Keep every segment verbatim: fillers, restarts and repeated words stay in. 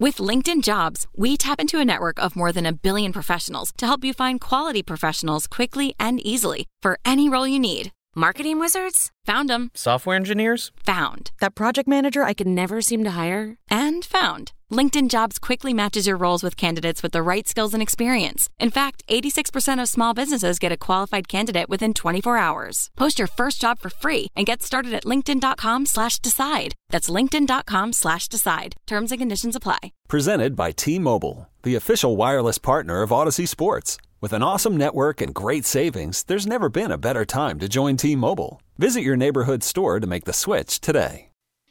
With LinkedIn Jobs, we tap into a network of more than a billion professionals to help you find quality professionals quickly and easily for any role you need. Marketing wizards? Found them. Software engineers? Found. That project manager I could never seem to hire? And found. LinkedIn Jobs quickly matches your roles with candidates with the right skills and experience. In fact, eighty-six percent of small businesses get a qualified candidate within twenty-four hours. Post your first job for free and get started at linkedin.com slash decide. That's linkedin.com slash decide. Terms and conditions apply. Presented by T-Mobile, the official wireless partner of Odyssey Sports. With an awesome network and great savings, there's never been a better time to join T-Mobile. Visit your neighborhood store to make the switch today.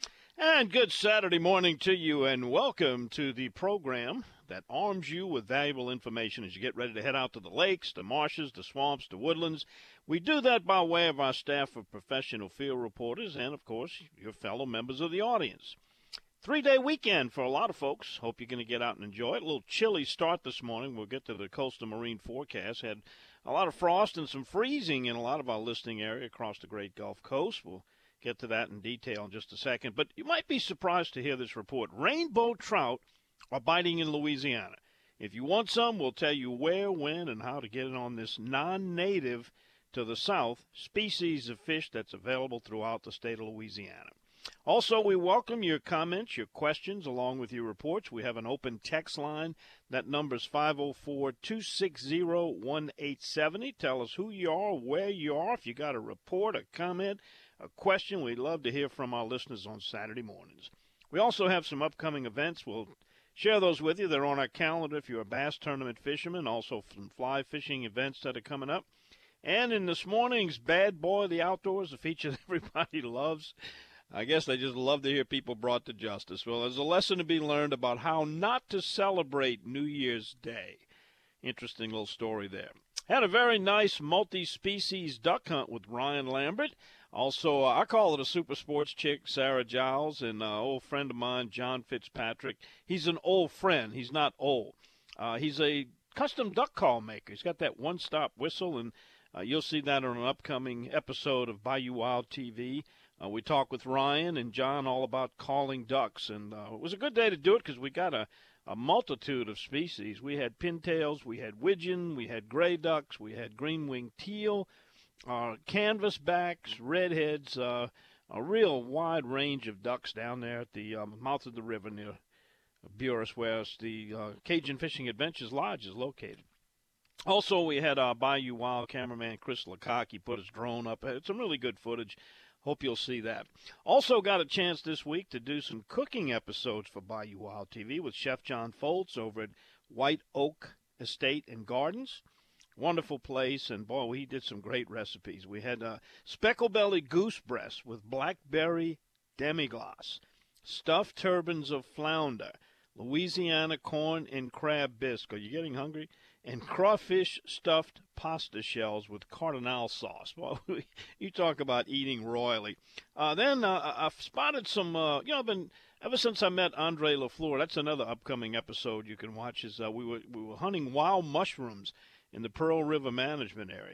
And good Saturday morning to you, and welcome to the program that arms you with valuable information as you get ready to head out to the lakes, the marshes, the swamps, the woodlands. We do that by way of our staff of professional field reporters and, of course, your fellow members of the audience. Three-day weekend for a lot of folks. Hope you're going to get out and enjoy it. A little chilly start this morning. We'll get to the coastal marine forecast. Had a lot of frost and some freezing in a lot of our listening area across the Great Gulf Coast. We'll get to that in detail in just a second. But you might be surprised to hear this report. Rainbow trout are biting in Louisiana. If you want some, we'll tell you where, when, and how to get it on this non-native to the south species of fish that's available throughout the state of Louisiana. Also, we welcome your comments, your questions, along with your reports. We have an open text line. That number is five oh four, two six zero, one eight seven zero. Tell us who you are, where you are. If you got a report, a comment, a question, we'd love to hear from our listeners on Saturday mornings. We also have some upcoming events. We'll share those with you. They're on our calendar if you're a bass tournament fisherman, also some fly fishing events that are coming up. And in this morning's Bad Boy of the Outdoors, a feature that everybody loves, I guess they just love to hear people brought to justice. Well, there's a lesson to be learned about how not to celebrate New Year's Day. Interesting little story there. Had a very nice multi-species duck hunt with Ryan Lambert. Also, uh, I call it a super sports chick, Sarah Giles, and an uh, old friend of mine, John Fitzpatrick. He's an old friend. He's not old. Uh, he's a custom duck call maker. He's got that one-stop whistle, and uh, you'll see that on an upcoming episode of Bayou Wild T V. Uh, we talked with Ryan and John all about calling ducks, and uh, it was a good day to do it because we got a, a multitude of species. We had pintails, we had widgeon, we had gray ducks, we had green-winged teal, uh, canvasbacks, redheads, uh, a real wide range of ducks down there at the um, mouth of the river near Buras, where the uh, Cajun Fishing Adventures Lodge is located. Also, we had our Bayou Wild cameraman Chris Lukaku put his drone up. It's some really good footage. Hope you'll see that. Also got a chance this week to do some cooking episodes for Bayou Wild T V with Chef John Foltz over at White Oak Estate and Gardens. Wonderful place, and boy, he did some great recipes. We had uh, speckle-belly goose breast with blackberry demi-glace, stuffed turbans of flounder, Louisiana corn and crab bisque. Are you getting hungry? And crawfish stuffed pasta shells with cardinal sauce. Well, you talk about eating royally. Uh, then uh, I've spotted some, uh, you know, I've been, ever since I met Andre LaFleur, that's another upcoming episode you can watch, is uh, we, were, we were hunting wild mushrooms in the Pearl River Management Area.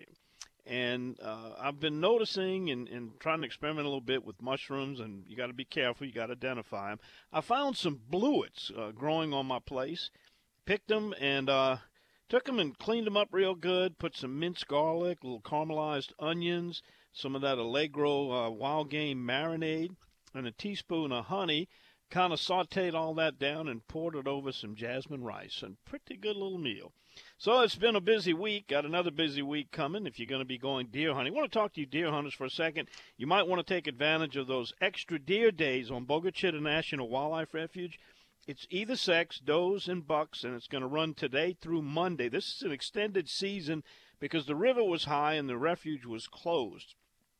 And uh, I've been noticing and, and trying to experiment a little bit with mushrooms, and you got to be careful. You got to identify them. I found some bluets uh, growing on my place, picked them, and uh, took them and cleaned them up real good, put some minced garlic, little caramelized onions, some of that Allegro uh, wild game marinade, and a teaspoon of honey. Kind of sauteed all that down and poured it over some jasmine rice. And pretty good little meal. So it's been a busy week. Got another busy week coming if you're going to be going deer hunting. I want to talk to you deer hunters for a second. You might want to take advantage of those extra deer days on Bogue Chitto National Wildlife Refuge. It's either sex, does and bucks, and it's going to run today through Monday. This is an extended season because the river was high and the refuge was closed.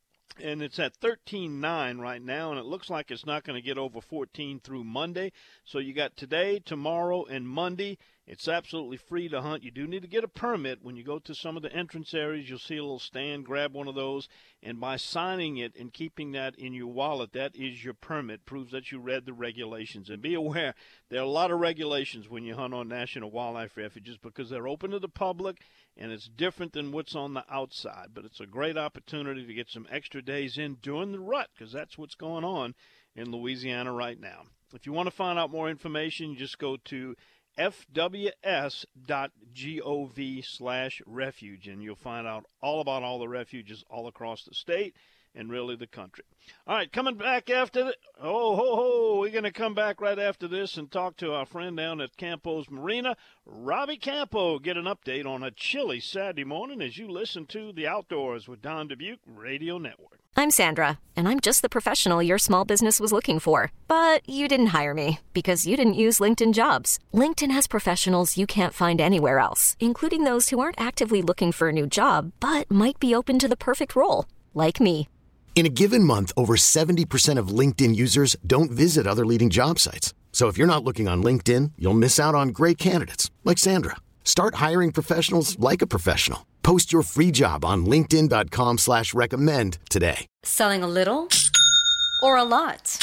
And it's at thirteen nine right now, and it looks like it's not going to get over fourteen through Monday. So you got today, tomorrow, and Monday. It's absolutely free to hunt. You do need to get a permit. When you go to some of the entrance areas, you'll see a little stand. Grab one of those, and by signing it and keeping that in your wallet, that is your permit. Proves that you read the regulations. And be aware, there are a lot of regulations when you hunt on National Wildlife Refuges because they're open to the public, and it's different than what's on the outside. But it's a great opportunity to get some extra days in during the rut because that's what's going on in Louisiana right now. If you want to find out more information, just go to fws.gov slash refuge, and you'll find out all about all the refuges all across the state and really the country. All right, coming back after the, oh, ho, ho, we're going to come back right after this and talk to our friend down at Campo's Marina, Robbie Campo, get an update on a chilly Saturday morning as you listen to The Outdoors with Don Dubuque Radio Network. I'm Sandra, and I'm just the professional your small business was looking for. But you didn't hire me because you didn't use LinkedIn Jobs. LinkedIn has professionals you can't find anywhere else, including those who aren't actively looking for a new job, but might be open to the perfect role, like me. In a given month, over seventy percent of LinkedIn users don't visit other leading job sites. So if you're not looking on LinkedIn, you'll miss out on great candidates like Sandra. Start hiring professionals like a professional. Post your free job on linkedin.com slash recommend today. Selling a little or a lot?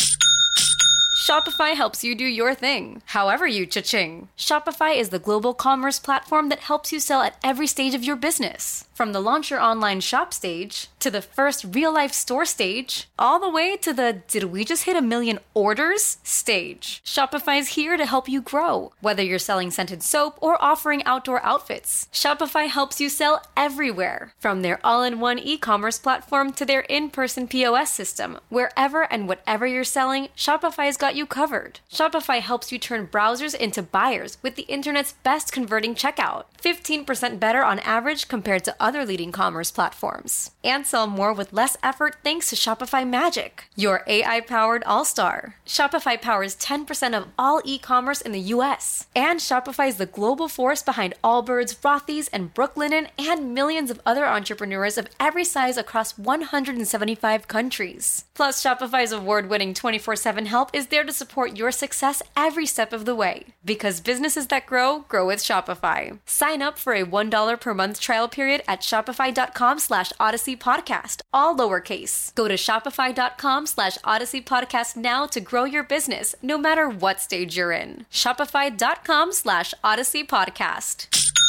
Shopify helps you do your thing, however you cha-ching. Shopify is the global commerce platform that helps you sell at every stage of your business. From the launch your online shop stage, to the first real-life store stage, all the way to the did we just hit a million orders stage. Shopify's here to help you grow. Whether you're selling scented soap or offering outdoor outfits, Shopify helps you sell everywhere. From their all-in-one e-commerce platform to their in-person P O S system, wherever and whatever you're selling, Shopify's got you covered. Shopify helps you turn browsers into buyers with the internet's best converting checkout. fifteen percent better on average compared to other leading commerce platforms. And sell more with less effort thanks to Shopify Magic, your A I-powered all-star. Shopify powers ten percent of all e-commerce in the U S. And Shopify is the global force behind Allbirds, Rothy's, and Brooklinen, and millions of other entrepreneurs of every size across one hundred seventy-five countries. Plus, Shopify's award-winning twenty-four seven help is there to support your success every step of the way. Because businesses that grow, grow with Shopify. Sign up for a one dollar per month trial period at shopify.com slash Odyssey Podcast, all lowercase. Go to shopify.com slash Odyssey Podcast now to grow your business, no matter what stage you're in. Shopify.com slash Odyssey Podcast.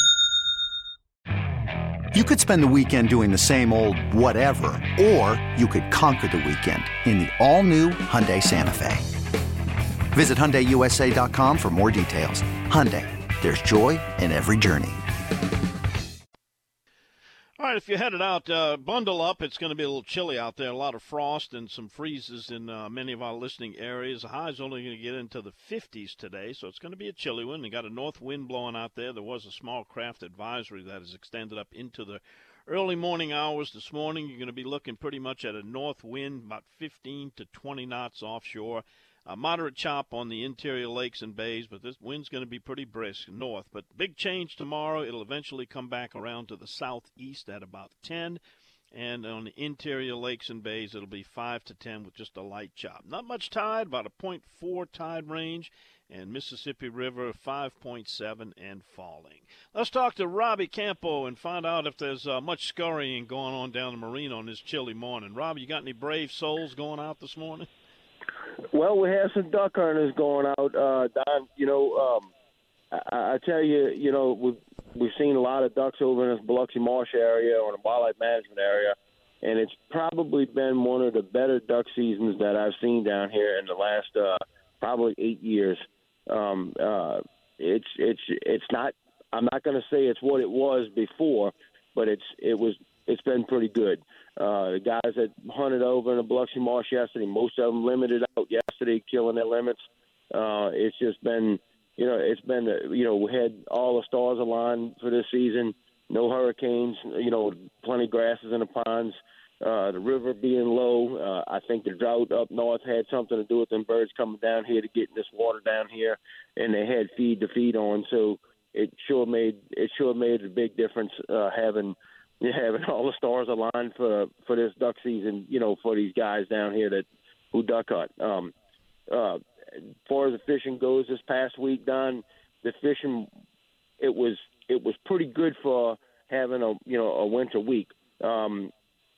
You could spend the weekend doing the same old whatever, or you could conquer the weekend in the all-new Hyundai Santa Fe. Visit Hyundai U S A dot com for more details. Hyundai, there's joy in every journey. All right, if you're headed out, uh, bundle up. It's going to be a little chilly out there, a lot of frost and some freezes in uh, many of our listening areas. The high is only going to get into the fifties today, so it's going to be a chilly one. You got a north wind blowing out there. There was a small craft advisory that has extended up into the early morning hours this morning. You're going to be looking pretty much at a north wind, about fifteen to twenty knots offshore. A moderate chop on the interior lakes and bays, but this wind's going to be pretty brisk north. But big change tomorrow. It'll eventually come back around to the southeast at about ten. And on the interior lakes and bays, it'll be five to ten with just a light chop. Not much tide, about a point four tide range. And Mississippi River, five point seven and falling. Let's talk to Robbie Campo and find out if there's uh, much scurrying going on down the marina on this chilly morning. Robbie, you got any brave souls going out this morning? Well, we have some duck hunters going out, uh, Don. You know, um, I, I tell you, you know, we've, we've seen a lot of ducks over in this Biloxi Marsh area or in the wildlife management area, and it's probably been one of the better duck seasons that I've seen down here in the last uh, probably eight years. Um, uh, it's it's it's not. I'm not going to say it's what it was before, but it's it was. It's been pretty good. Uh, the guys that hunted over in the Biloxi Marsh yesterday, most of them limited out yesterday, killing their limits. Uh, it's just been, you know, it's been, you know, we had all the stars aligned for this season. No hurricanes, you know, plenty of grasses in the ponds. Uh, the river being low. Uh, I think the drought up north had something to do with them birds coming down here to get this water down here, and they had feed to feed on. So it sure made it sure made a big difference uh, having. Yeah, having all the stars aligned for for this duck season, you know, for these guys down here that who duck hunt. Um, uh, as far as the fishing goes, this past week, Don, the fishing it was it was pretty good for having a you know a winter week. Um,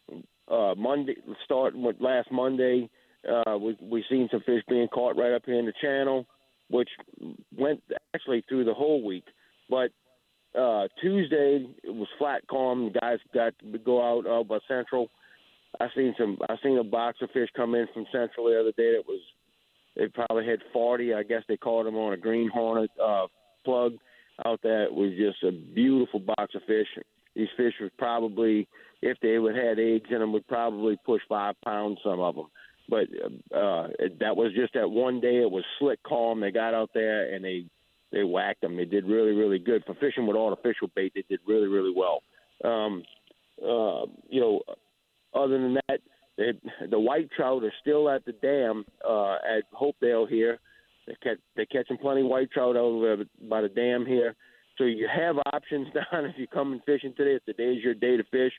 uh, Monday, starting with last Monday, uh, we we seen some fish being caught right up here in the channel, which went actually through the whole week, but. Uh, Tuesday it was flat calm. The guys got to go out uh, by Central. I seen some. I seen a box of fish come in from Central the other day that was they probably had forty. I guess they caught them on a green hornet uh, plug out there. It was just a beautiful box of fish. These fish were probably, if they would had eggs in them, would probably push five pounds, some of them. But uh, that was just that one day. It was slick, calm. They got out there, and they, they whacked them. They did really, really good. For fishing with artificial bait, they did really, really well. Um, uh, you know, other than that, they, the white trout are still at the dam uh, at Hopedale here. They catch, they're catching plenty of white trout over by the dam here. So you have options down if you come and fishing today. If today's your day to fish.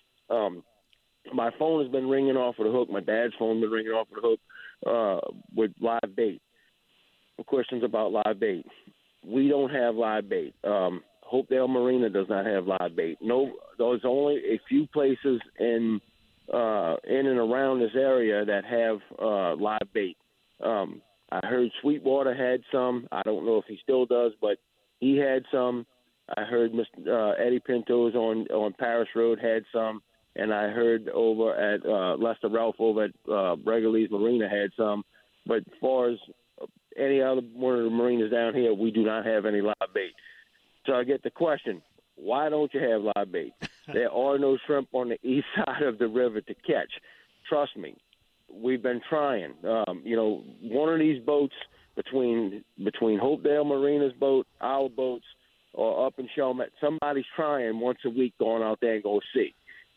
Um, my phone has been ringing off of the hook. My dad's phone has been ringing off of the hook uh, with live bait. Questions about live bait. We don't have live bait. Um, Hopedale Marina does not have live bait. No, there's only a few places in uh, in and around this area that have uh, live bait. Um, I heard Sweetwater had some. I don't know if he still does, but he had some. I heard Mister Uh, Eddie Pinto's on, on Paris Road had some. And I heard over at uh, Lester Ralph over at uh, Bregaley's Marina had some. But as far as any other one of the marinas down here, we do not have any live bait. So I get the question, why don't you have live bait? There are no shrimp on the east side of the river to catch. Trust me, we've been trying. Um, you know, one of these boats between between Hopedale Marina's boat, our boats, or up in Chalmette, somebody's trying once a week going out there and go see.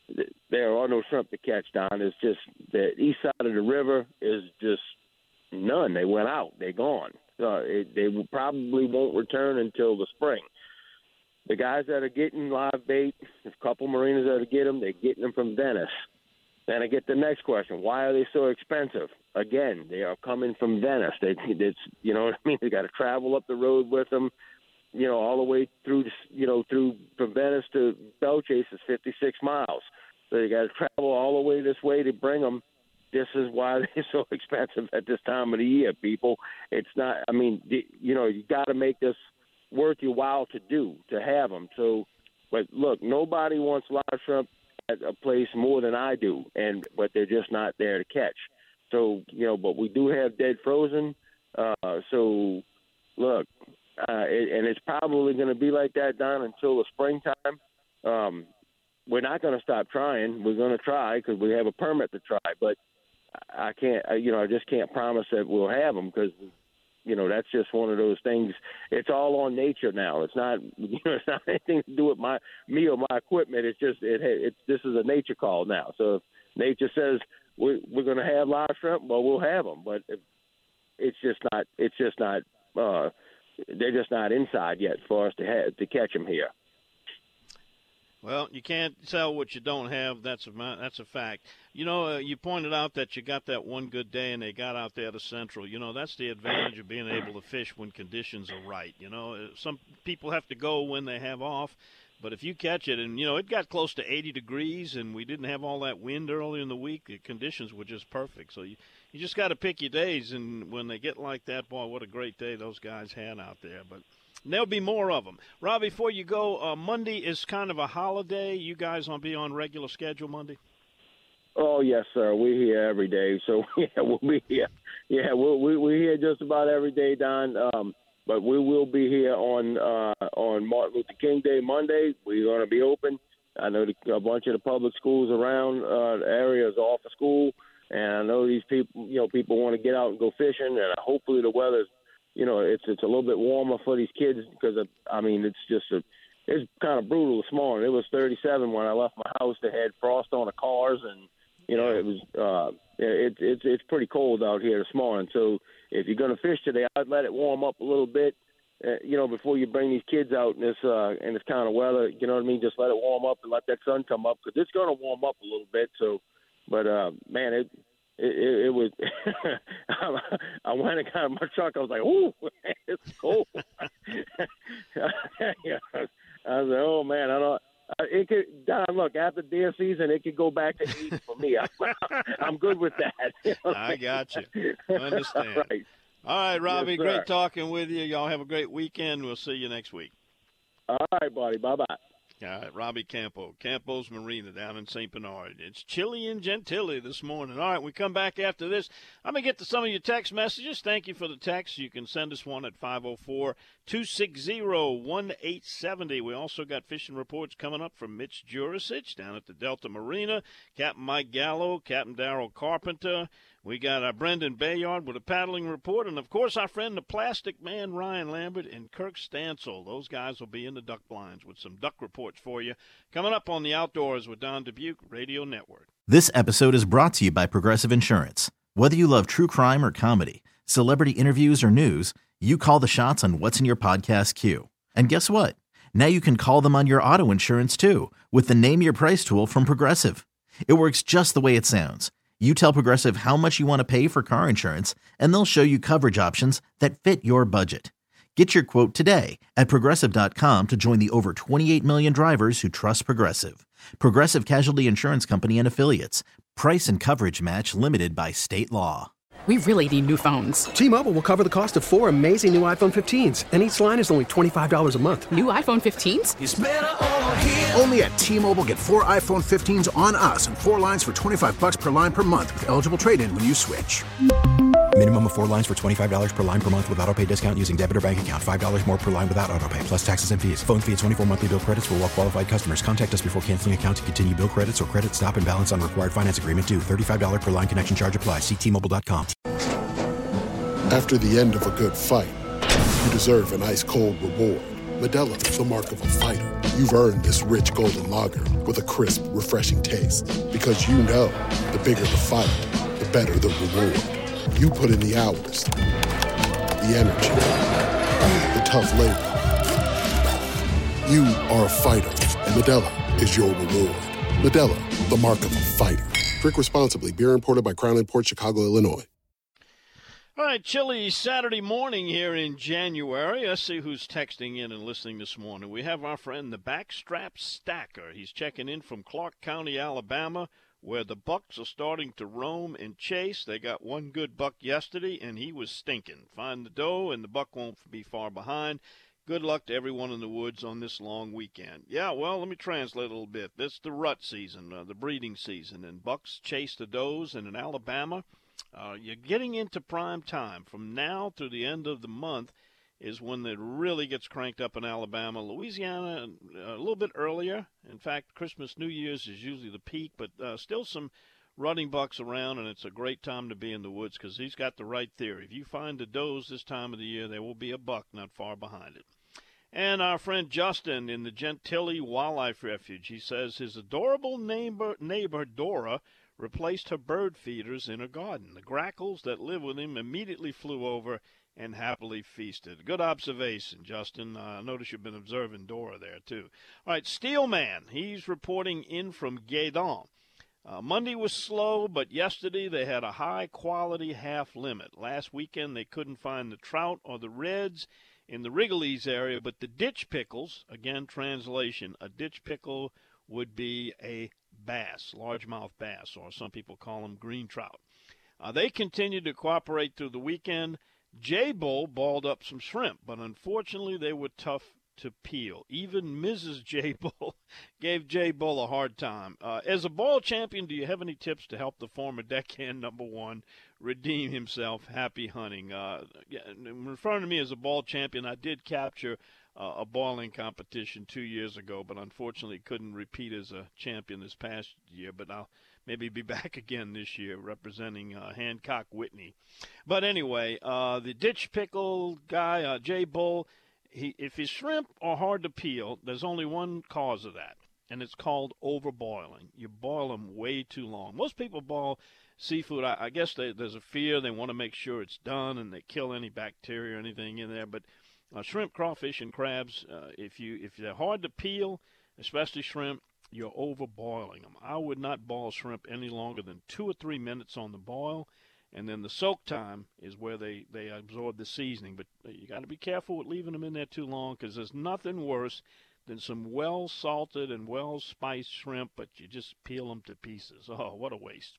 There are no shrimp to catch, Don. It's just the east side of the river is just none. They went out. They're gone. Uh, it, they will probably won't return until the spring. The guys that are getting live bait, there's a couple marinas that are getting them, they're getting them from Venice. Then I get the next question. Why are they so expensive? Again, they are coming from Venice. They, it's, you know what I mean? They got to travel up the road with them. You know, all the way through, you know, through from Venice to Bellchase is fifty-six miles. So you got to travel all the way this way to bring them. This is why they're so expensive at this time of the year, people. It's not, I mean, you know, you got to make this worth your while to do, to have them. So, but look, nobody wants live shrimp at a place more than I do, and but they're just not there to catch. So, you know, but we do have dead frozen. Uh, so, look. Uh, it, and it's probably going to be like that, Don, until the springtime. Um, we're not going to stop trying. We're going to try because we have a permit to try. But I can't, you know, I just can't promise that we'll have them because, you know, that's just one of those things. It's all on nature now. It's not, you know, it's not anything to do with my me or my equipment. It's just, it, it's this is a nature call now. So if nature says we're, we're going to have live shrimp, well, we'll have them. But if, it's just not. It's just not. Uh, They're just not inside yet for us to have, to catch them here. Well, you can't sell what you don't have. That's a that's a fact. You know, uh, you pointed out that you got that one good day and they got out there to Central. You know, that's the advantage of being able to fish when conditions are right. You know, some people have to go when they have off. But if you catch it, and, you know, it got close to eighty degrees, and we didn't have all that wind early in the week, the conditions were just perfect. So you, you just got to pick your days, and when they get like that, boy, what a great day those guys had out there. But there'll be more of them. Rob, before you go, uh, Monday is kind of a holiday. You guys will be on regular schedule Monday? Oh, yes, sir. We're here every day. So, yeah, we'll be here. Yeah, we'll, we, we're here just about every day, Don. Um, But we will be here on uh, on Martin Luther King Day, Monday. We're going to be open. I know the, a bunch of the public schools around uh, the area is off of school, and I know these people, you know, people want to get out and go fishing, and hopefully the weather's, you know, it's it's a little bit warmer for these kids because, of, I mean, it's just a, it's kind of brutal this morning. It was thirty-seven when I left my house. They had frost on the cars, and you know, it was uh, it, it's it's pretty cold out here this morning. So if you're going to fish today, I'd let it warm up a little bit, uh, you know, before you bring these kids out in this uh, in this kind of weather. You know what I mean? Just let it warm up and let that sun come up because it's going to warm up a little bit. So, but uh, man, it it, it, it was. I went and got in my truck. I was like, "Ooh, it's cold." Yeah. I was like, "Oh man, I don't." Uh, it could, Don, look, after deer season, it could go back to eating for me. I'm, I'm good with that. You know? I got you. I understand. All right. All right, Robbie, Yes, great talking with you. Y'all have a great weekend. We'll see you next week. All right, buddy. Bye-bye. All right, Robbie Campo, Campo's Marina down in Saint Bernard. It's chilly and Gentilly this morning. All right, we come back after this. I'm going to get to some of your text messages. Thank you for the text. You can send us one at five oh four, two six zero, one eight seven oh. We also got fishing reports coming up from Mitch Jurasich down at the Delta Marina, Captain Mike Gallo, Captain Darrell Carpenter. We got our Brendan Bayard with a paddling report, and, of course, our friend the Plastic Man, Ryan Lambert, and Kirk Stansel. Those guys will be in the duck blinds with some duck reports for you. Coming up on the Outdoors with Don Dubuque Radio Network. This episode is brought to you by Progressive Insurance. Whether you love true crime or comedy, celebrity interviews or news, you call the shots on what's in your podcast queue. And guess what? Now you can call them on your auto insurance, too, with the Name Your Price tool from Progressive. It works just the way it sounds. You tell Progressive how much you want to pay for car insurance, and they'll show you coverage options that fit your budget. Get your quote today at Progressive dot com to join the over twenty-eight million drivers who trust Progressive. Progressive Casualty Insurance Company and Affiliates. Price and coverage match limited by state law. We really need new phones. T-Mobile will cover the cost of four amazing new iPhone fifteens, and each line is only twenty-five dollars a month. New iPhone fifteens? It's better over here. Only at T-Mobile, get four iPhone fifteens on us and four lines for twenty-five dollars per line per month with eligible trade-in when you switch. Minimum of four lines for twenty-five dollars per line per month with autopay discount using debit or bank account. five dollars more per line without autopay, plus taxes and fees. Phone fee at twenty-four monthly bill credits for well-qualified customers. Contact us before canceling account to continue bill credits or credit stop and balance on required finance agreement due. thirty-five dollars per line connection charge applies. See T Mobile dot com. After the end of a good fight, you deserve an ice-cold reward. Modelo is the mark of a fighter. You've earned this rich golden lager with a crisp, refreshing taste. Because you know, the bigger the fight, the better the reward. You put in the hours, the energy, the tough labor. You are a fighter, and Modelo is your reward. Modelo, the mark of a fighter. Drink responsibly. Beer imported by Crown Imports, Chicago, Illinois. All right, chilly Saturday morning here in January. Let's see who's texting in and listening this morning. We have our friend, the Backstrap Stacker. He's checking in from Clark County, Alabama, where the bucks are starting to roam and chase. They got one good buck yesterday, and he was stinking. Find the doe, and the buck won't be far behind. Good luck to everyone in the woods on this long weekend. Yeah, well, let me translate a little bit. This is the rut season, uh, the breeding season, and bucks chase the does, and in Alabama, Uh, you're getting into prime time. From now through the end of the month is when it really gets cranked up in Alabama. Louisiana, a little bit earlier. In fact, Christmas, New Year's is usually the peak, but uh, still some rutting bucks around, and it's a great time to be in the woods because he's got the right theory. If you find the does this time of the year, there will be a buck not far behind it. And our friend Justin in the Gentilly Wildlife Refuge, he says his adorable neighbor, neighbor Dora, replaced her bird feeders in her garden. The grackles that live with him immediately flew over and happily feasted. Good observation, Justin. I uh, notice you've been observing Dora there, too. All right, Steelman, he's reporting in from Guédon. Uh, Monday was slow, but yesterday they had a high-quality half limit. Last weekend they couldn't find the trout or the reds in the Wrigley's area, but the ditch pickles, again, translation, a ditch pickle would be a bass, largemouth bass, or some people call them green trout. Uh, they continued to cooperate through the weekend. J-Bull balled up some shrimp, but unfortunately they were tough to peel. Even Missus J-Bull gave J-Bull a hard time. Uh, as a ball champion, do you have any tips to help the former deckhand number one redeem himself? Happy hunting. Uh, referring to me as a ball champion, I did capture Uh, a balling competition two years ago, but unfortunately couldn't repeat as a champion this past year. But I'll maybe be back again this year representing uh, Hancock Whitney. But anyway, uh, the ditch pickle guy, uh, Jay Bull, he, if his shrimp are hard to peel, there's only one cause of that, and it's called overboiling. You boil them way too long. Most people boil seafood, I, I guess they, there's a fear. They want to make sure it's done and they kill any bacteria or anything in there, but Uh, shrimp, crawfish, and crabs, uh, if you if they're hard to peel, especially shrimp, you're overboiling them. I would not boil shrimp any longer than two or three minutes on the boil, and then the soak time is where they, they absorb the seasoning. But you got to be careful with leaving them in there too long because there's nothing worse than some well-salted and well-spiced shrimp, but you just peel them to pieces. Oh, what a waste.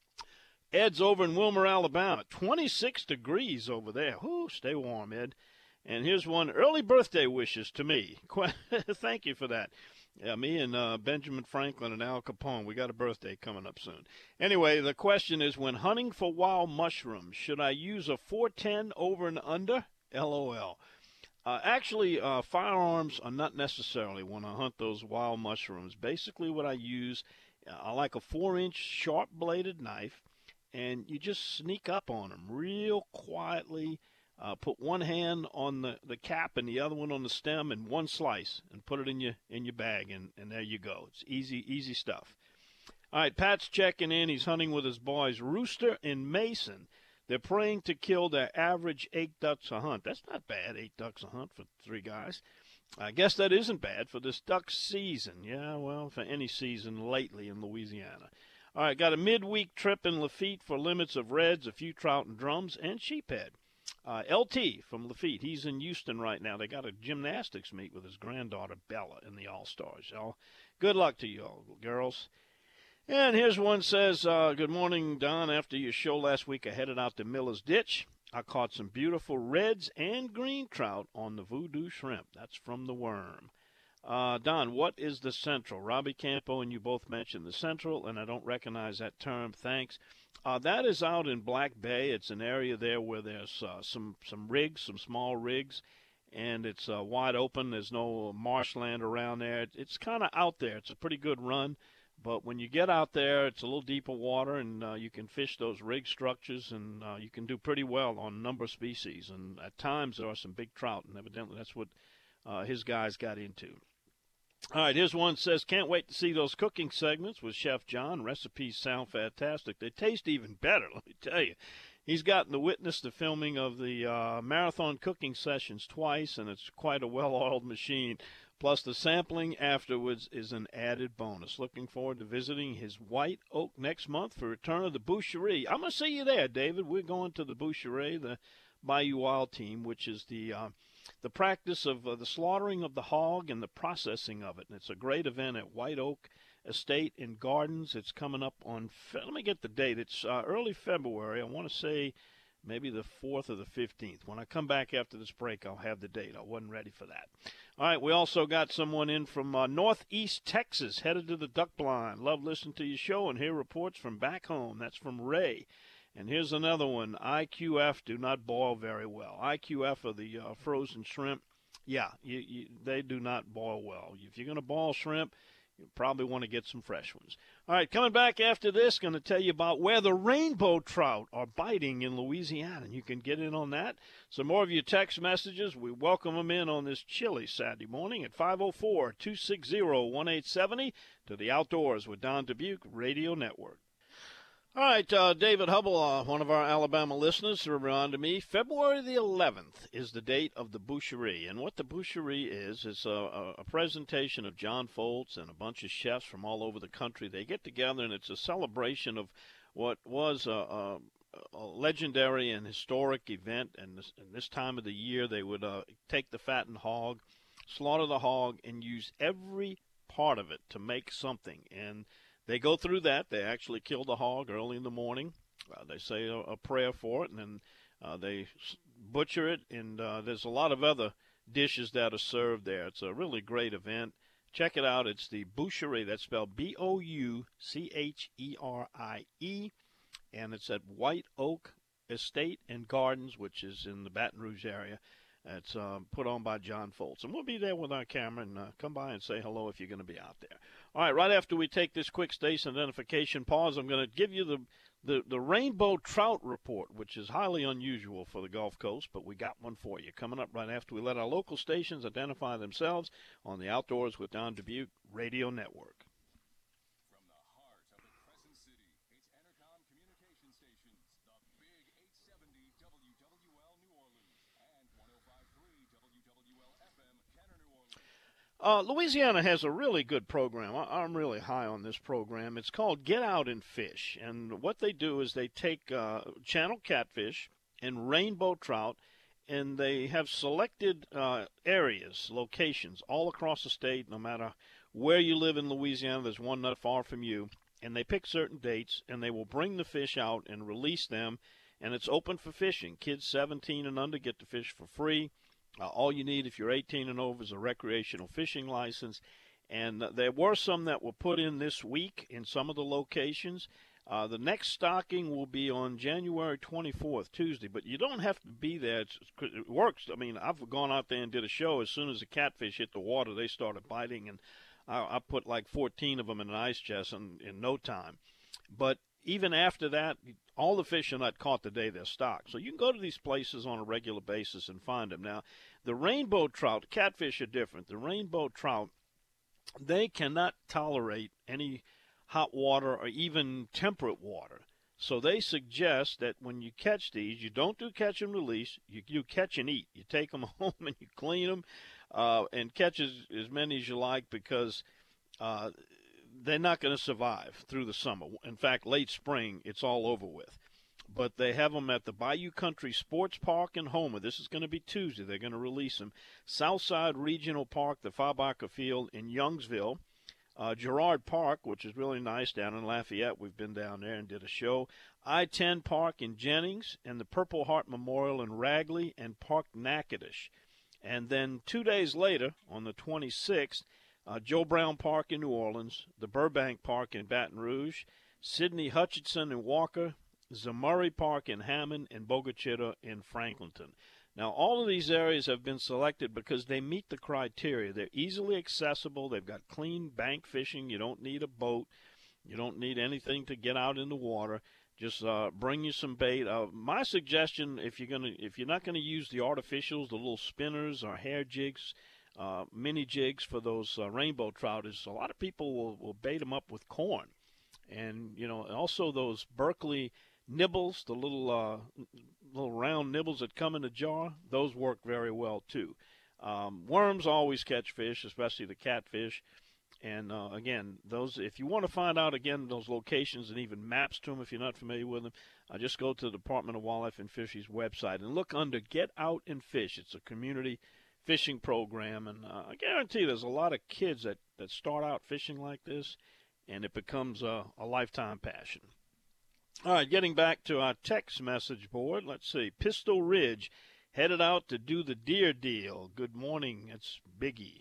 Ed's over in Wilmer, Alabama. twenty-six degrees over there. Whoo, stay warm, Ed. And here's one, early birthday wishes to me. Thank you for that. Yeah, me and uh, Benjamin Franklin and Al Capone, we got a birthday coming up soon. Anyway, the question is, when hunting for wild mushrooms, should I use a four ten over and under? LOL. Uh, actually, uh, firearms are not necessarily when I hunt those wild mushrooms. Basically what I use, I like a four-inch sharp-bladed knife, and you just sneak up on them real quietly. Uh, put one hand on the, the cap and the other one on the stem and one slice and put it in your in your bag, and, and there you go. It's easy, easy stuff. All right, Pat's checking in. He's hunting with his boys Rooster and Mason. They're praying to kill their average eight ducks a hunt. That's not bad, eight ducks a hunt for three guys. I guess that isn't bad for this duck season. Yeah, well, for any season lately in Louisiana. All right, got a midweek trip in Lafitte for limits of reds, a few trout and drums, and sheephead. Uh, L T from Lafitte, he's in Houston right now. They got a gymnastics meet with his granddaughter Bella in the All-Stars. Y'all, good luck to you all, girls. And here's one says, uh, good morning, Don. After your show last week, I headed out to Miller's Ditch. I caught some beautiful reds and green trout on the Voodoo Shrimp. That's from the Worm. Uh, Don, what is the Central? Robbie Campo and you both mentioned the Central, and I don't recognize that term. Thanks. Uh, that is out in Black Bay. It's an area there where there's uh, some, some rigs, some small rigs, and it's uh, wide open. There's no marshland around there. It, it's kind of out there. It's a pretty good run. But when you get out there, it's a little deeper water, and uh, you can fish those rig structures, and uh, you can do pretty well on a number of species. And at times there are some big trout, and evidently that's what uh, his guys got into. All right, here's one that says, can't wait to see those cooking segments with Chef John. Recipes sound fantastic. They taste even better, let me tell you. He's gotten to witness the filming of the uh, marathon cooking sessions twice, and it's quite a well-oiled machine. Plus, the sampling afterwards is an added bonus. Looking forward to visiting his White Oak next month for Return of the Boucherie. I'm going to see you there, David. We're going to the Boucherie, the Bayou Wild team, which is the uh, the practice of uh, the slaughtering of the hog and the processing of it. And it's a great event at White Oak Estate and Gardens. It's coming up on, let me get the date. It's uh, early February. I want to say maybe the fourth or the fifteenth. When I come back after this break, I'll have the date. I wasn't ready for that. All right, we also got someone in from uh, Northeast Texas, headed to the duck blind. Love listening to your show and hear reports from back home. That's from Ray. And here's another one. I Q F do not boil very well. I Q F are the uh, frozen shrimp. Yeah, you, you, they do not boil well. If you're going to boil shrimp, you probably want to get some fresh ones. All right, coming back after this, going to tell you about where the rainbow trout are biting in Louisiana. And you can get in on that. Some more of your text messages. We welcome them in on this chilly Saturday morning at five oh four, two six zero, one eight seven zero to the Outdoors with Don Dubuque Radio Network. All right, uh, David Hubble, uh, one of our Alabama listeners, reminded me February the eleventh is the date of the Boucherie. And what the Boucherie is, is a, a presentation of John Foltz and a bunch of chefs from all over the country. They get together, and it's a celebration of what was a, a, a legendary and historic event. And this, and this time of the year, they would uh, take the fattened hog, slaughter the hog, and use every part of it to make something. And they go through that. They actually kill the hog early in the morning. Uh, they say a, a prayer for it, and then uh, they butcher it. And uh, there's a lot of other dishes that are served there. It's a really great event. Check it out. It's the Boucherie. That's spelled B O U C H E R I E. And it's at White Oak Estate and Gardens, which is in the Baton Rouge area. It's um, put on by John Foltz. And we'll be there with our camera, and uh, come by and say hello if you're going to be out there. All right, right after we take this quick station identification pause, I'm going to give you the, the, the rainbow trout report, which is highly unusual for the Gulf Coast, but we got one for you. Coming up right after we let our local stations identify themselves on the Outdoors with Don Dubuque Radio Network. Uh, Louisiana has a really good program. I, I'm really high on this program. It's called Get Out and Fish. And what they do is they take uh, channel catfish and rainbow trout, and they have selected uh, areas, locations, all across the state, no matter where you live in Louisiana. There's one not far from you. And they pick certain dates, and they will bring the fish out and release them. And it's open for fishing. Kids seventeen and under get to fish for free. Uh, all you need if you're eighteen and over is a recreational fishing license. And there were some that were put in this week in some of the locations. Uh, the next stocking will be on January twenty-fourth, Tuesday, but you don't have to be there. It's, it works. I mean, I've gone out there and did a show. As soon as the catfish hit the water, they started biting, and I, I put like fourteen of them in an ice chest in, in no time. But even after that, all the fish are not caught the day they're stocked. So you can go to these places on a regular basis and find them. Now, the rainbow trout, catfish are different. The rainbow trout, they cannot tolerate any hot water or even temperate water. So they suggest that when you catch these, you don't do catch and release. You, you catch and eat. You take them home and you clean them uh, and catch as, as many as you like, because uh, they're not going to survive through the summer. In fact, late spring, it's all over with. But they have them at the Bayou Country Sports Park in Homer. This is going to be Tuesday. They're going to release them. Southside Regional Park, the Farbacher Field in Youngsville. Uh, Girard Park, which is really nice down in Lafayette. We've been down there and did a show. I ten Park in Jennings, and the Purple Heart Memorial in Ragley, and Park Natchitoches. And then two days later, on the twenty-sixth, uh, Joe Brown Park in New Orleans, the Burbank Park in Baton Rouge, Sidney Hutchinson in Walker, Zamurray Park in Hammond, and Bogachita in Franklinton. Now, all of these areas have been selected because they meet the criteria. They're easily accessible. They've got clean bank fishing. You don't need a boat. You don't need anything to get out in the water. Just uh, bring you some bait. Uh, my suggestion, if you're gonna, if you're not going to use the artificials, the little spinners or hair jigs, uh, mini jigs for those uh, rainbow trout, is a lot of people will, will bait them up with corn, and you know also those Berkeley nibbles, the little uh, little round nibbles that come in a jar, those work very well too. Um, worms always catch fish, especially the catfish. And uh, again, those if you want to find out again those locations and even maps to them if you're not familiar with them, uh, just go to the Department of Wildlife and Fisheries website and look under Get Out and Fish. It's a community fishing program, and uh, I guarantee there's a lot of kids that, that start out fishing like this, and it becomes a, a lifetime passion. All right, getting back to our text message board. Let's see. Pistol Ridge headed out to do the deer deal. Good morning. It's Biggie.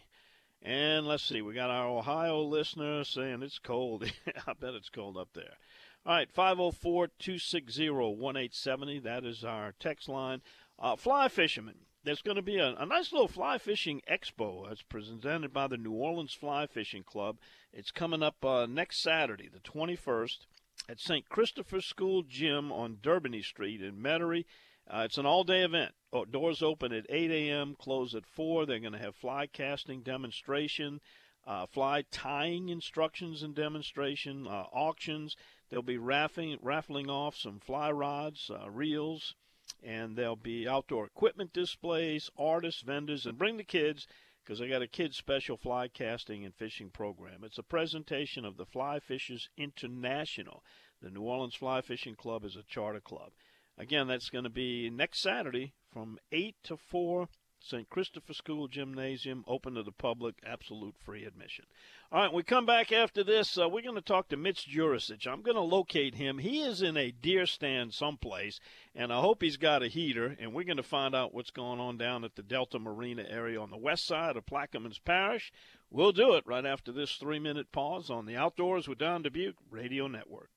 And let's see. We got our Ohio listener saying it's cold. I bet it's cold up there. All right, five oh four, two six zero, one eight seven zero. That is our text line. Uh, fly fishermen. There's going to be a, a nice little fly fishing expo that's presented by the New Orleans Fly Fishing Club. It's coming up uh, next Saturday, the twenty-first. At Saint Christopher's School Gym on Durbany Street in Metairie. Uh, it's an all-day event. Oh, doors open at eight a.m., close at four. They're going to have fly casting demonstration, uh, fly tying instructions and demonstration, uh, auctions. They'll be raffling, raffling off some fly rods, uh, reels, and there'll be outdoor equipment displays, artists, vendors, and bring the kids, because they got a kids' special fly casting and fishing program. It's a presentation of the Fly Fishers International. The New Orleans Fly Fishing Club is a charter club. Again, that's going to be next Saturday from eight to four, Saint Christopher School Gymnasium, open to the public, absolute free admission. All right, we come back after this. Uh, we're going to talk to Mitch Jurisic. I'm going to locate him. He is in a deer stand someplace, and I hope he's got a heater, and we're going to find out what's going on down at the Delta Marina area on the west side of Plaquemines Parish. We'll do it right after this three-minute pause on the Outdoors with Don Dubuque Radio Network.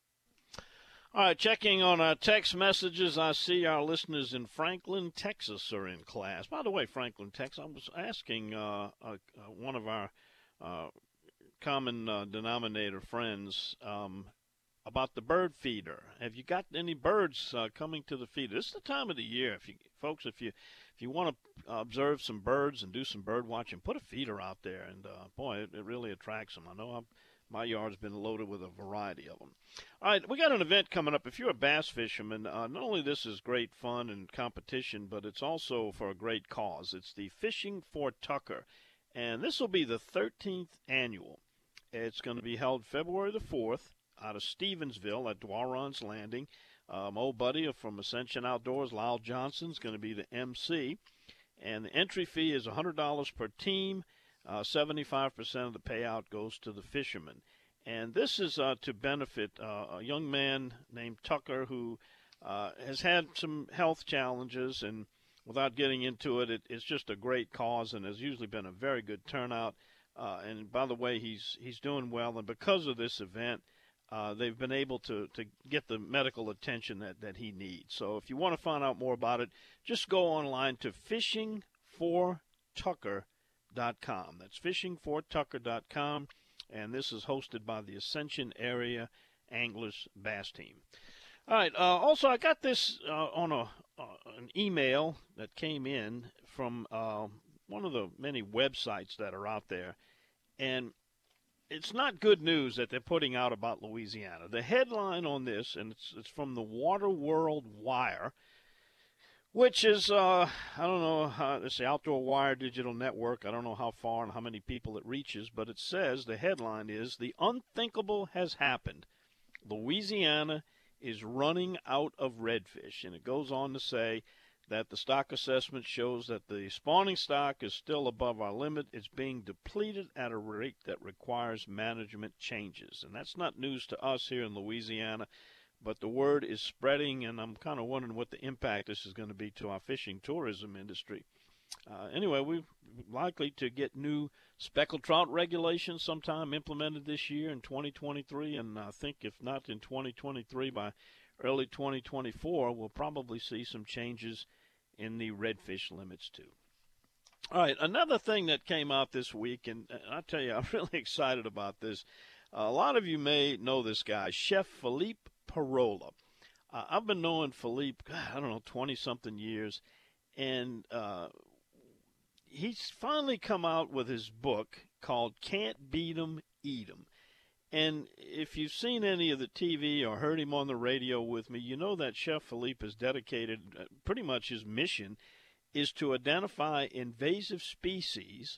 All right, checking on our text messages, I see our listeners in Franklin, Texas are in class. By the way, Franklin, Texas, I was asking uh, uh, one of our uh, common uh, denominator friends um, about the bird feeder. Have you got any birds uh, coming to the feeder? This is the time of the year, if you folks, if you if you want to observe some birds and do some bird watching, put a feeder out there, and uh, boy, it, it really attracts them. I know I'm My yard's been loaded with a variety of them. All right, we got an event coming up. If you're a bass fisherman, uh, not only this is great fun and competition, but it's also for a great cause. It's the Fishing for Tucker, and this will be the thirteenth annual. It's going to be held February the fourth out of Stevensville at Dwaron's Landing. Um, old buddy from Ascension Outdoors, Lyle Johnson, is going to be the M C, and the entry fee is one hundred dollars per team. Uh, seventy-five percent of the payout goes to the fishermen. And this is uh, to benefit uh, a young man named Tucker who uh, has had some health challenges, and without getting into it, it, it's just a great cause and has usually been a very good turnout. Uh, and by the way, he's he's doing well, and because of this event, uh, they've been able to, to get the medical attention that, that he needs. So if you want to find out more about it, just go online to fishing for tucker dot com. That's fishing for tucker dot com, and this is hosted by the Ascension Area Anglers Bass Team. All right. Uh, also, I got this uh, on a uh, an email that came in from uh, one of the many websites that are out there, and it's not good news that they're putting out about Louisiana. The headline on this, and it's it's from the Water World Wire, which is uh, I don't know how, it's the Outdoor Wire Digital Network. I don't know how far and how many people it reaches, but it says the headline is "The Unthinkable Has Happened. Louisiana is running out of redfish," and it goes on to say that the stock assessment shows that the spawning stock is still above our limit. It's being depleted at a rate that requires management changes. And that's not news to us here in Louisiana, but the word is spreading, and I'm kind of wondering what the impact this is going to be to our fishing tourism industry. Uh, anyway, we're likely to get new speckled trout regulations sometime implemented this year in twenty twenty-three, and I think if not in twenty twenty-three, by early twenty twenty-four, we'll probably see some changes in the redfish limits too. All right, another thing that came out this week, and, and I tell you, I'm really excited about this. Uh, a lot of you may know this guy, Chef Philippe Parola. Uh, I've been knowing Philippe, God, I don't know, twenty-something years, and uh, he's finally come out with his book called Can't Beat 'em, Eat 'em. And if you've seen any of the T V or heard him on the radio with me, you know that Chef Philippe has dedicated, uh, pretty much his mission is to identify invasive species.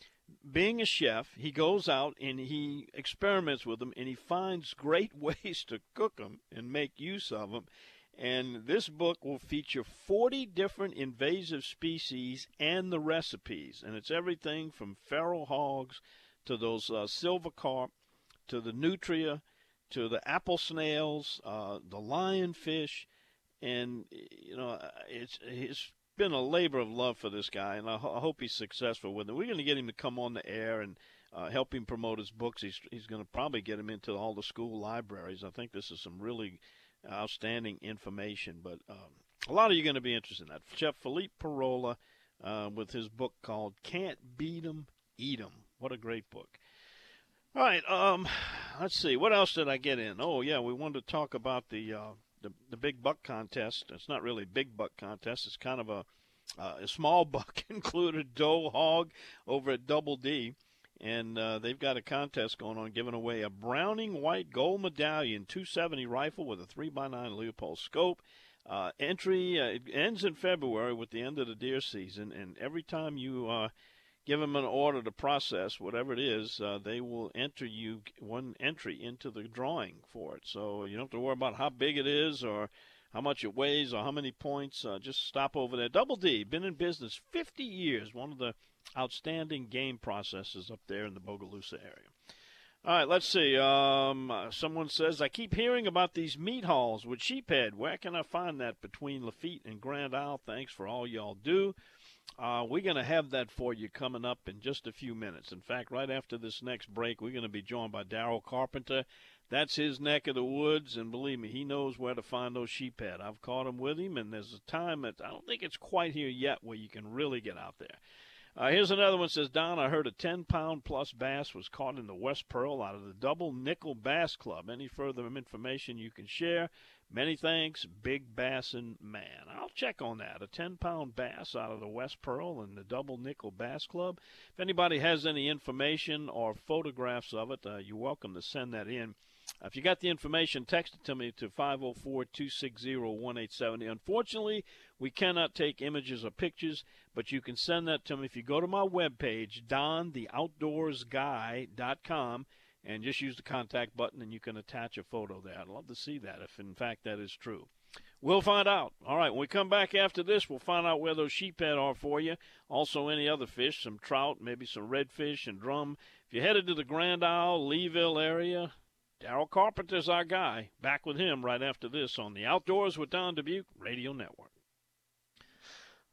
Being a chef, he goes out and he experiments with them, and he finds great ways to cook them and make use of them. And this book will feature forty different invasive species and the recipes. And it's everything from feral hogs to those uh, silver carp, to the nutria, to the apple snails, uh, the lionfish. And, you know, it's it's been a labor of love for this guy, and I, ho- I hope he's successful with it. We're going to get him to come on the air and uh, help him promote his books. He's, he's going to probably get him into all the school libraries. I think this is some really outstanding information, but um, a lot of you are going to be interested in that. Chef Philippe Parola uh, with his book called Can't Beat 'em, Eat 'em. What a great book. All right, um, let's see. What else did I get in? Oh, yeah, we wanted to talk about the uh, the, the big buck contest. It's not really a big buck contest. It's kind of a, uh, a small buck included doe hog over at Double D. And uh, they've got a contest going on giving away a Browning White Gold Medallion two seventy rifle with a three by nine Leupold scope. Uh, entry uh, it ends in February with the end of the deer season, and every time you uh, give them an order to process, whatever it is, uh, they will enter you one entry into the drawing for it. So you don't have to worry about how big it is or how much it weighs or how many points. Uh, just stop over there. Double D, been in business fifty years, one of the outstanding game processors up there in the Bogalusa area. All right, let's see. Um, uh, someone says, I keep hearing about these meat halls with Sheephead. Where can I find that between Lafitte and Grand Isle? Thanks for all y'all do. Uh, we're going to have that for you coming up in just a few minutes. In fact, right after this next break, we're going to be joined by Daryl Carpenter. That's his neck of the woods, and believe me, he knows where to find those sheephead. I've caught him with him, and there's a time that I don't think it's quite here yet where you can really get out there. Uh, here's another one. Says, Don, I heard a ten-pound plus bass was caught in the West Pearl out of the Double Nickel Bass Club. Any further information you can share? Many thanks, Big Bassin' Man. I'll check on that. A ten-pound bass out of the West Pearl and the Double Nickel Bass Club. If anybody has any information or photographs of it, uh, you're welcome to send that in. Uh, if you got the information, text it to me to five oh four, two six zero, one eight seven zero. Unfortunately, we cannot take images or pictures, but you can send that to me if you go to my webpage, don the outdoors guy dot com, and just use the contact button, and you can attach a photo there. I'd love to see that if, in fact, that is true. We'll find out. All right, when we come back after this, we'll find out where those sheephead are for you. Also, any other fish, some trout, maybe some redfish and drum. If you're headed to the Grand Isle, Leeville area, Daryl Carpenter's our guy. Back with him right after this on the Outdoors with Don Dubuque Radio Network.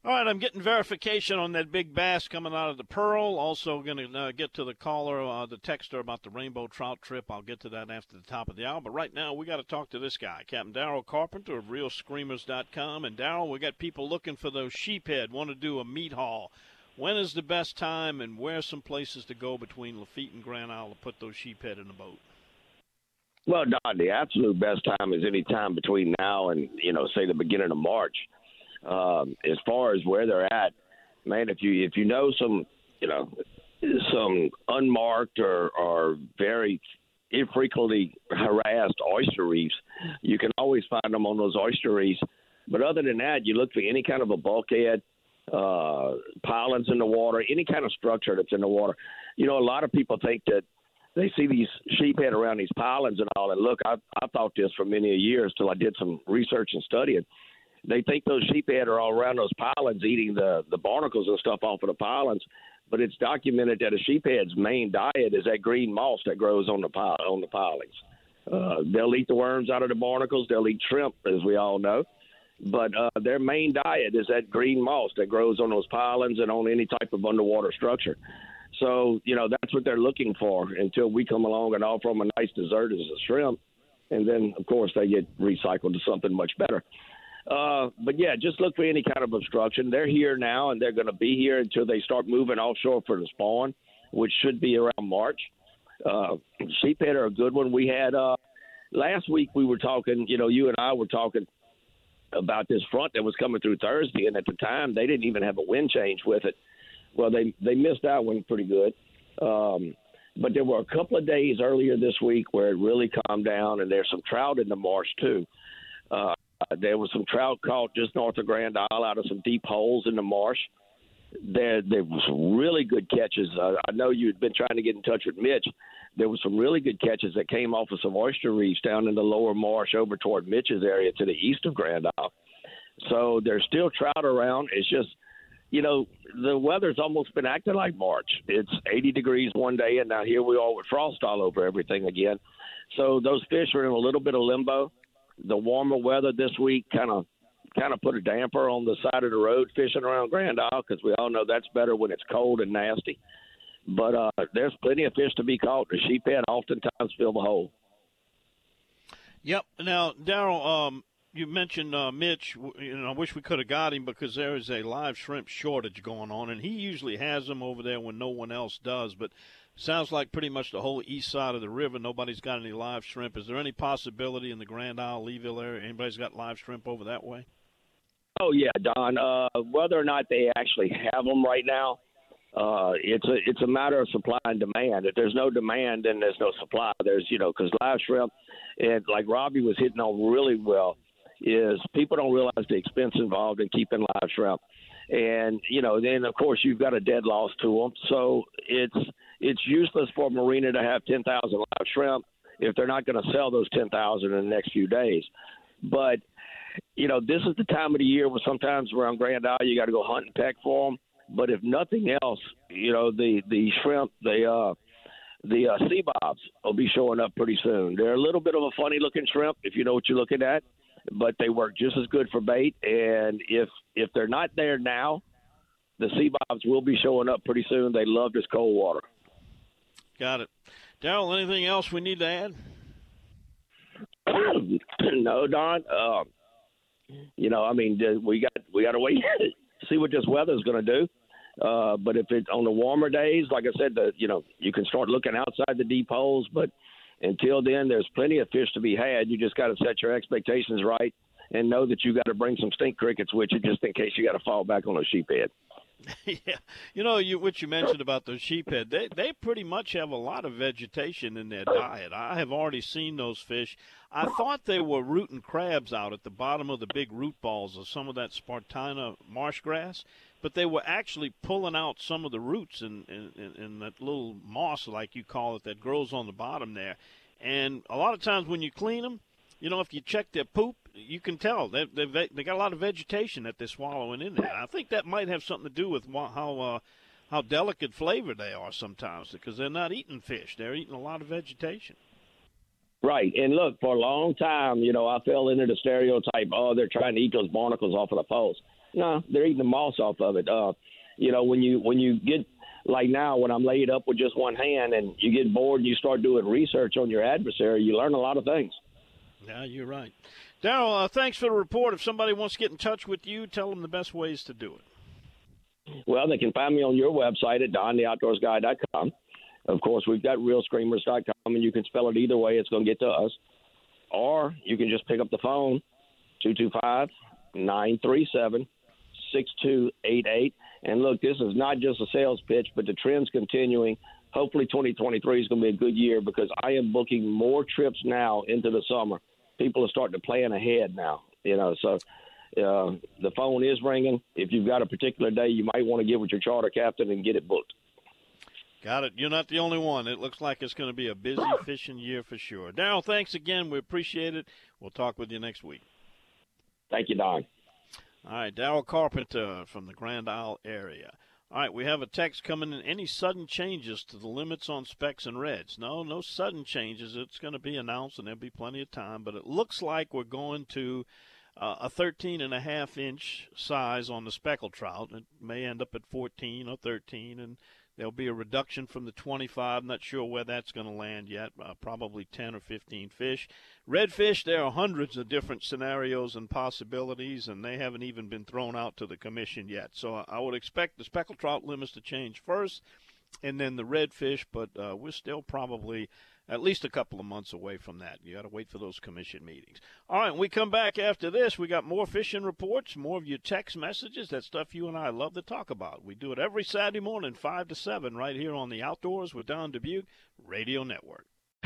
All right, I'm getting verification on that big bass coming out of the Pearl. Also going to uh, get to the caller, uh, the texter about the rainbow trout trip. I'll get to that after the top of the hour. But right now, we got to talk to this guy, Captain Darrell Carpenter of real screamers dot com. And, Darrell, we got people looking for those sheephead, want to do a meat haul. When is the best time, and where's some places to go between Lafitte and Grand Isle to put those sheephead in the boat? Well, Don, the absolute best time is any time between now and, you know, say the beginning of March. Um, as far as where they're at, man, if you if you know some, you know, some unmarked or, or very infrequently harassed oyster reefs, you can always find them on those oyster reefs. But other than that, you look for any kind of a bulkhead, uh, pilings in the water, any kind of structure that's in the water. You know, a lot of people think that they see these sheephead around these pilings and all. And look, I I thought this for many years till I did some research and studying. They think those sheephead are all around those pilings eating the, the barnacles and stuff off of the pilings, but it's documented that a sheephead's main diet is that green moss that grows on the pile, on the pilings. Uh, they'll eat the worms out of the barnacles. They'll eat shrimp, as we all know. But uh, their main diet is that green moss that grows on those pilings and on any type of underwater structure. So, you know, that's what they're looking for until we come along and offer them a nice dessert as a shrimp. And then, of course, they get recycled to something much better. Uh, but, yeah, just look for any kind of obstruction. They're here now, and they're going to be here until they start moving offshore for the spawn, which should be around March. Uh, sheephead are a good one. We had uh, last week we were talking, you know, you and I were talking about this front that was coming through Thursday, and at the time they didn't even have a wind change with it. Well, they, they missed that one pretty good. Um, but there were a couple of days earlier this week where it really calmed down, and there's some trout in the marsh too. Uh, there was some trout caught just north of Grand Isle out of some deep holes in the marsh. There, there was some really good catches. Uh, I know you'd been trying to get in touch with Mitch. There was some really good catches that came off of some oyster reefs down in the lower marsh over toward Mitch's area to the east of Grand Isle. So there's still trout around. It's just, you know, the weather's almost been acting like March. It's eighty degrees one day, and now here we are with frost all over everything again. So those fish are in a little bit of limbo. The warmer weather this week kind of kind of put a damper on the side of the road fishing around Grand Isle, because we all know that's better when it's cold and nasty. But uh, there's plenty of fish to be caught. The sheephead oftentimes fill the hole. Yep. Now, Darrell, um, you mentioned uh, Mitch. You know, I wish we could have got him because there is a live shrimp shortage going on, and he usually has them over there when no one else does. But sounds like pretty much the whole east side of the river, nobody's got any live shrimp. Is there any possibility in the Grand Isle, Leeville area, anybody's got live shrimp over that way? Oh, yeah, Don. Uh, whether or not they actually have them right now, uh, it's a it's a matter of supply and demand. If there's no demand, then there's no supply. There's, you know, because live shrimp, and like Robbie was hitting on really well, is people don't realize the expense involved in keeping live shrimp. And, you know, then, of course, you've got a dead loss to them. So it's it's useless for a marina to have ten thousand live shrimp if they're not going to sell those ten thousand in the next few days. But, you know, this is the time of the year where sometimes around Grand Isle you got to go hunt and peck for them. But if nothing else, you know, the, the shrimp, the uh, the uh, sea bobs will be showing up pretty soon. They're a little bit of a funny-looking shrimp if you know what you're looking at, but they work just as good for bait. And if if they're not there now, the sea bobs will be showing up pretty soon. They love this cold water. Got it. Darrell, anything else we need to add? No, Don. Uh, you know, I mean, we got we got to wait to see what this weather is going to do. Uh, but if it's on the warmer days, like I said, the, you know, you can start looking outside the deep holes. But until then, there's plenty of fish to be had. You just got to set your expectations right and know that you got to bring some stink crickets with you just in case you got to fall back on a sheephead. Yeah, you know, you, what you mentioned about those sheephead, they they pretty much have a lot of vegetation in their diet. I have already seen those fish. I thought they were rooting crabs out at the bottom of the big root balls of some of that Spartina marsh grass, but they were actually pulling out some of the roots in, in, in that little moss, like you call it, that grows on the bottom there. And a lot of times when you clean them, you know, if you check their poop, you can tell they they they got a lot of vegetation that they're swallowing in there. I think that might have something to do with how uh, how delicate flavored they are sometimes, because they're not eating fish; they're eating a lot of vegetation. Right, and look, for a long time, you know, I fell into the stereotype, oh, they're trying to eat those barnacles off of the poles. No, they're eating the moss off of it. Uh, you know, when you when you get like now, when I'm laid up with just one hand, and you get bored and you start doing research on your adversary, you learn a lot of things. Yeah, you're right. Daryl, uh, thanks for the report. If somebody wants to get in touch with you, tell them the best ways to do it. Well, they can find me on your website at don the outdoors guy dot com. Of course, we've got real screamers dot com, and you can spell it either way. It's going to get to us. Or you can just pick up the phone, two two five, nine three seven, six two eight eight. And, look, this is not just a sales pitch, but the trend's continuing. Hopefully twenty twenty-three is going to be a good year because I am booking more trips now into the summer. People are starting to plan ahead now, you know, so uh, the phone is ringing. If you've got a particular day, you might want to get with your charter captain and get it booked. Got it. You're not the only one. It looks like it's going to be a busy fishing year for sure. Daryl, thanks again. We appreciate it. We'll talk with you next week. Thank you, Don. All right, Daryl Carpenter from the Grand Isle area. All right, we have a text coming in. Any sudden changes to the limits on specs and reds? No, no sudden changes. It's going to be announced, and there'll be plenty of time. But it looks like we're going to uh, a thirteen and a half inch size on the speckled trout. It may end up at fourteen or thirteen, and there'll be a reduction from the twenty-five. I'm not sure where that's going to land yet. Uh, probably ten or fifteen fish. Redfish, there are hundreds of different scenarios and possibilities, and they haven't even been thrown out to the commission yet. So I would expect the speckled trout limits to change first, and then the redfish, but uh, we're still probably at least a couple of months away from that. You got to wait for those commission meetings. All right, when we come back after this, we got more fishing reports, more of your text messages, that stuff you and I love to talk about. We do it every Saturday morning, five to seven, right here on the Outdoors with Don Dubuque Radio Network.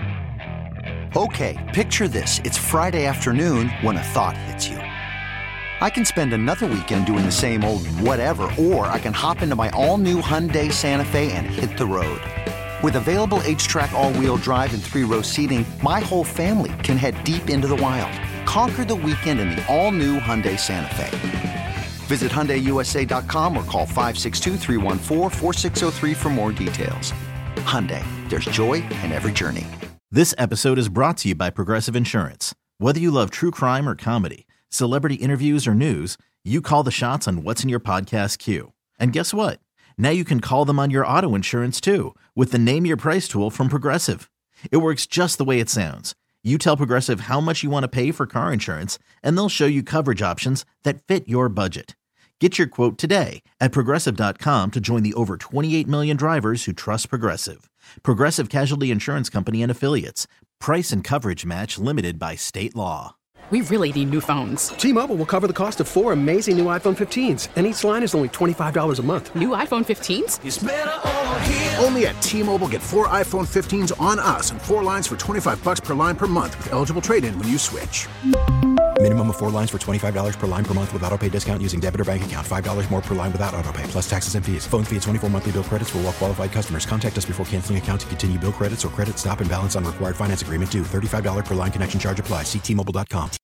Okay, picture this. It's Friday afternoon when a thought hits you. I can spend another weekend doing the same old whatever, or I can hop into my all-new Hyundai Santa Fe and hit the road. With available H-Track all-wheel drive and three-row seating, my whole family can head deep into the wild. Conquer the weekend in the all-new Hyundai Santa Fe. Visit Hyundai U S A dot com or call five six two, three one four, four six zero three for more details. Hyundai, there's joy in every journey. This episode is brought to you by Progressive Insurance. Whether you love true crime or comedy, celebrity interviews or news, you call the shots on what's in your podcast queue. And guess what? Now you can call them on your auto insurance too with the Name Your Price tool from Progressive. It works just the way it sounds. You tell Progressive how much you want to pay for car insurance, and they'll show you coverage options that fit your budget. Get your quote today at Progressive dot com to join the over twenty-eight million drivers who trust Progressive. Progressive Casualty Insurance Company and Affiliates. Price and coverage match limited by state law. We really need new phones. T-Mobile will cover the cost of four amazing new iPhone fifteens, and each line is only twenty-five dollars a month. New iPhone fifteens? It's better over here. Only at T-Mobile, get four iPhone fifteens on us and four lines for twenty-five bucks per line per month with eligible trade-in when you switch. Minimum of four lines for twenty-five dollars per line per month with auto pay discount using debit or bank account. five dollars more per line without auto pay, plus taxes and fees. Phone fee at twenty-four monthly bill credits for well-qualified customers. Contact us before canceling account to continue bill credits or credit stop and balance on required finance agreement due. thirty-five dollars per line connection charge applies. See T Mobile dot com.